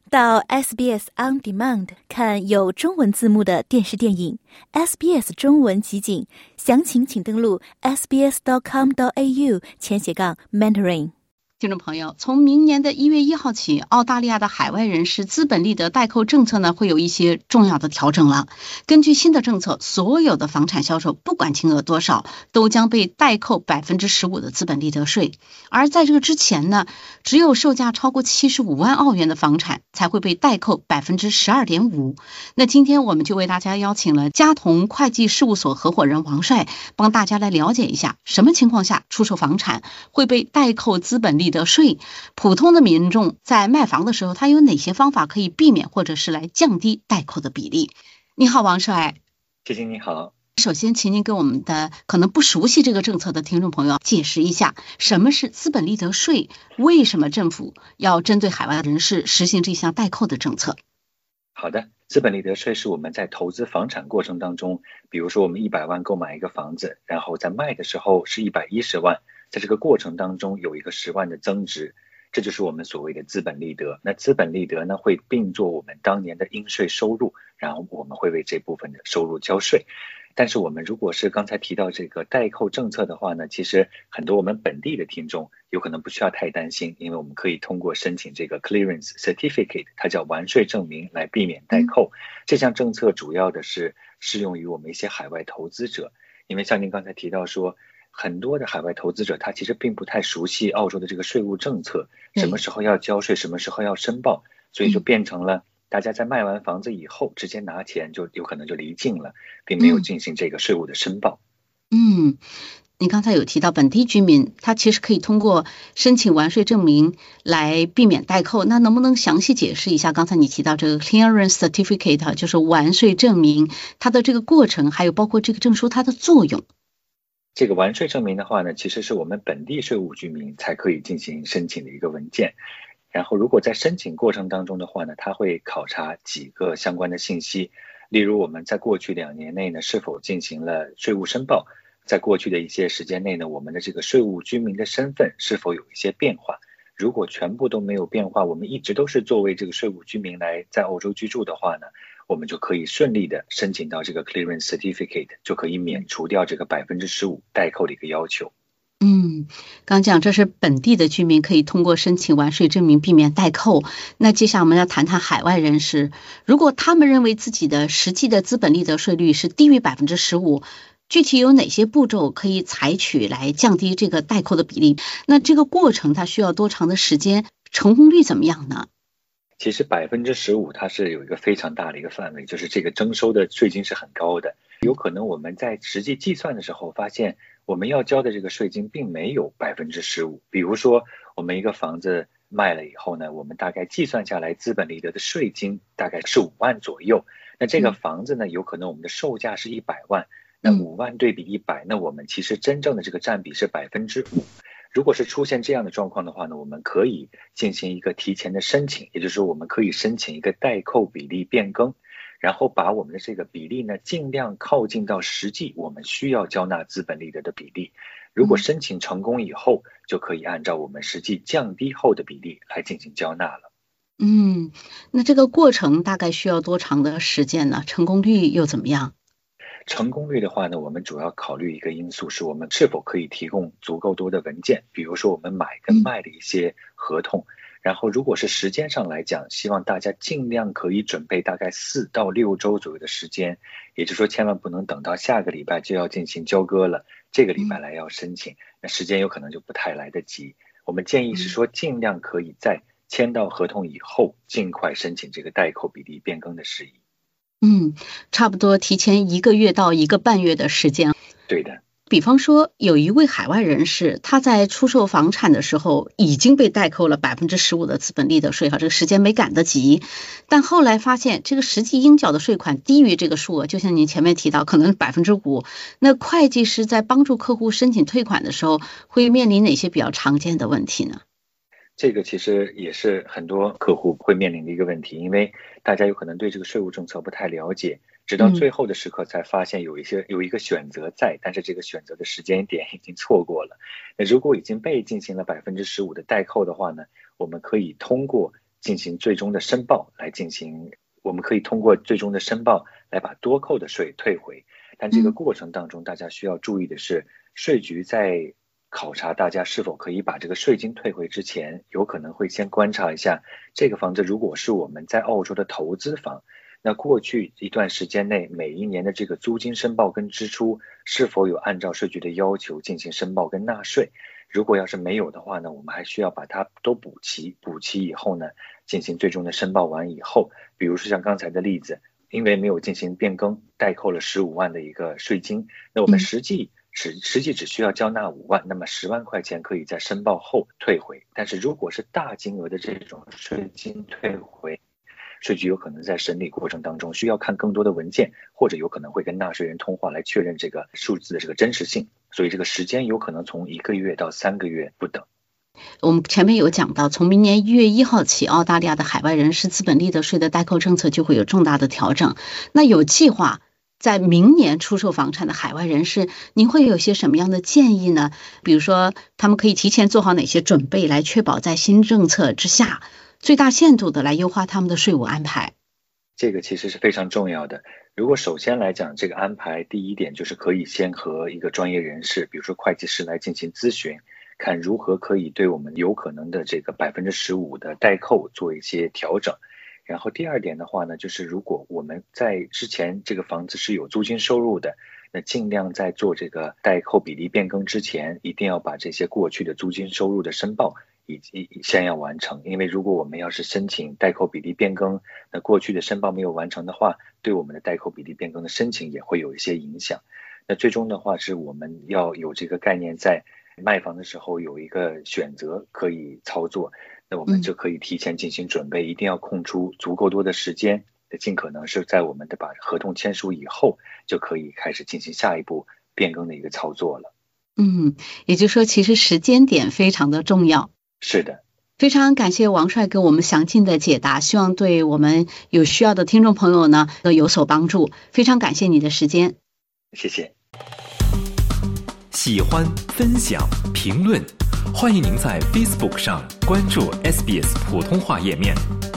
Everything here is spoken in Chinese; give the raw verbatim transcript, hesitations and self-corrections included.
到 S B S On Demand 看有中文字幕的电视电影 S B S 中文集锦，详情请登录 s b s dot com dot a u 前斜杠 mentoring。 听众朋友，从明年的一月一号起，澳大利亚的海外人士资本利得代扣政策呢会有一些重要的调整了。根据新的政策，所有的房产销售不管金额多少，都将被代扣百分之十五的资本利得税。而在这个之前呢，只有售价超过七十五万澳元的房产才会被代扣百分之十二点五。那今天我们就为大家邀请了嘉同会计事务所合伙人王帅，帮大家来了解一下什么情况下出售房产会被代扣资本利得税，普通的民众在卖房的时候，他有哪些方法可以避免或者是来降低代扣的比例？你好，王帅。 谢谢，你好。 首先，请您给我们的可能不熟悉这个政策的听众朋友解释一下，什么是资本利得税？为什么政府要针对海外人士实行这项代扣的政策？ 好的，资本利得税是我们在投资房产过程当中，比如说我们一百万购买一个房子，然后在卖的时候是一百一十万，在这个过程当中有一个十万的增值，这就是我们所谓的资本利得。那资本利得呢，会并作我们当年的应税收入，然后我们会为这部分的收入交税。但是我们如果是刚才提到这个代扣政策的话呢，其实很多我们本地的听众有可能不需要太担心，因为我们可以通过申请这个 Clearance Certificate， 它叫完税证明，来避免代扣。这项政策主要的是适用于我们一些海外投资者，因为像您刚才提到说，很多的海外投资者他其实并不太熟悉澳洲的这个税务政策，什么时候要交税，什么时候要申报，所以就变成了大家在卖完房子以后直接拿钱就有可能就离境了，并没有进行这个税务的申报。 嗯，你刚才有提到本地居民他其实可以通过申请完税证明来避免代扣，那能不能详细解释一下刚才你提到这个 Clearance Certificate， 就是完税证明，它的这个过程，还有包括这个证书它的作用？ 这个完税证明的话呢，其实是我们本地税务居民才可以进行申请的一个文件。然后如果在申请过程当中的话呢，它会考察几个相关的信息，例如我们在过去两年内呢是否进行了税务申报，在过去的一些时间内呢，我们的这个税务居民的身份是否有一些变化。如果全部都没有变化，我们一直都是作为这个税务居民来在澳洲居住的话呢，我们就可以顺利的申请到这个 Clearance Certificate， 就可以免除掉这个百分之十五代扣的一个要求。 嗯，刚讲这是本地的居民可以通过申请完税证明避免代扣。那接下来我们要谈谈海外人士，如果他们认为自己的实际的资本利得税率是低于百分之十五，具体有哪些步骤可以采取来降低这个代扣的比例？那这个过程它需要多长的时间？成功率怎么样呢？ 其实百分之十五它是有一个非常大的一个范围，就是这个征收的税金是很高的，有可能我们在实际计算的时候发现我们要交的这个税金并没有百分之十五。比如说我们一个房子卖了以后呢，我们大概计算下来资本利得的税金大概是五万左右，那这个房子呢有可能我们的售价是一百万，那五万对比一百，那我们其实真正的这个占比是百分之五。如果是出现这样的状况的话呢，我们可以进行一个提前的申请，也就是说我们可以申请一个代扣比例变更，然后把我们的这个比例呢尽量靠近到实际我们需要交纳资本利得的比例。如果申请成功以后，就可以按照我们实际降低后的比例来进行交纳了。 嗯，那这个过程大概需要多长的时间呢？成功率又怎么样？ 成功率的话呢，我们主要考虑一个因素是我们是否可以提供足够多的文件，比如说我们买跟卖的一些合同。然后如果是时间上来讲，希望大家尽量可以准备大概四到六周左右的时间，也就是说千万不能等到下个礼拜就要进行交割了，这个礼拜来要申请，那时间有可能就不太来得及。我们建议是说尽量可以在签到合同以后尽快申请这个代扣比例变更的事宜。 嗯，差不多提前一个月到一个半月的时间。 对的。 比方说有一位海外人士，他在出售房产的时候已经被代扣了百分之十五的资本利得税，哈，这个时间没赶得及，但后来发现这个实际应缴的税款低于这个数额，就像您前面提到可能百分之五，那会计师在帮助客户申请退款的时候会面临哪些比较常见的问题呢？ 这个其实也是很多客户会面临的一个问题，因为大家有可能对这个税务政策不太了解，直到最后的时刻才发现有一些有一个选择在，但是这个选择的时间点已经错过了。那如果已经被进行了百分之十五的代扣的话呢，我们可以通过进行最终的申报来进行，我们可以通过最终的申报来把多扣的税退回。但这个过程当中，大家需要注意的是，税局在考察大家是否可以把这个税金退回之前，有可能会先观察一下这个房子如果是我们在澳洲的投资房，那过去一段时间内每一年的这个租金申报跟支出是否有按照税局的要求进行申报跟纳税。如果要是没有的话呢，我们还需要把它都补齐，补齐以后呢，进行最终的申报完以后，比如说像刚才的例子，因为没有进行变更，代扣了十五万的一个税金，那我们实际、嗯、实实际只需要交纳五万，那么十万块钱可以在申报后退回。但是如果是大金额的这种税金退回，税局有可能在审理过程当中需要看更多的文件，或者有可能会跟纳税人通话来确认这个数字的这个真实性，所以这个时间有可能从一个月到三个月不等。 我们前面有讲到，从明年一月一号起，澳大利亚的海外人士资本利得税的代扣政策就会有重大的调整。那有计划在明年出售房产的海外人士，您会有些什么样的建议呢？比如说，他们可以提前做好哪些准备，来确保在新政策之下最大限度的来优化他们的税务安排？ 这个其实是非常重要的。如果首先来讲，这个安排第一点就是可以先和一个专业人士，比如说会计师来进行咨询，看如何可以对我们有可能的这个 百分之十五 的代扣做一些调整。然后第二点的话呢，就是如果我们在之前这个房子是有租金收入的，那尽量在做这个代扣比例变更之前，一定要把这些过去的租金收入的申报以及先要完成。因为如果我们要是申请代扣比例变更，那过去的申报没有完成的话，对我们的代扣比例变更的申请也会有一些影响。那最终的话是我们要有这个概念，在卖房的时候有一个选择可以操作，那我们就可以提前进行准备，一定要空出足够多的时间，尽可能是在我们的把合同签署以后，就可以开始进行下一步变更的一个操作了。 嗯，也就是说其实时间点非常的重要。 是的， 非常感谢王帅给我们详尽的解答，希望对我们有需要的听众朋友呢都有所帮助。非常感谢你的时间。 谢谢。 喜欢、分享、评论，欢迎您在 Facebook 上关注 S B S 普通话页面。